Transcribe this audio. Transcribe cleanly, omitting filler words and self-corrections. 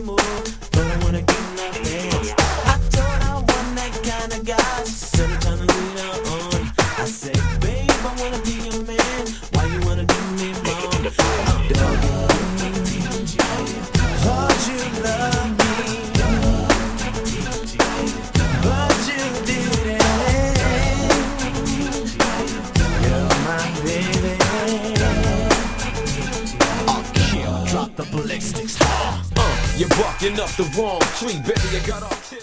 mood, but I wanna give nothing. I told her I want that kind of guy, so I'm trying to lead her on. I said, babe, I wanna be your man. Why you wanna do me wrong? I'm dogging. Thought you loved me, but you didn't. You're my baby. I'll kill, drop the ballistics. You're barking up the wrong tree, baby. You got off.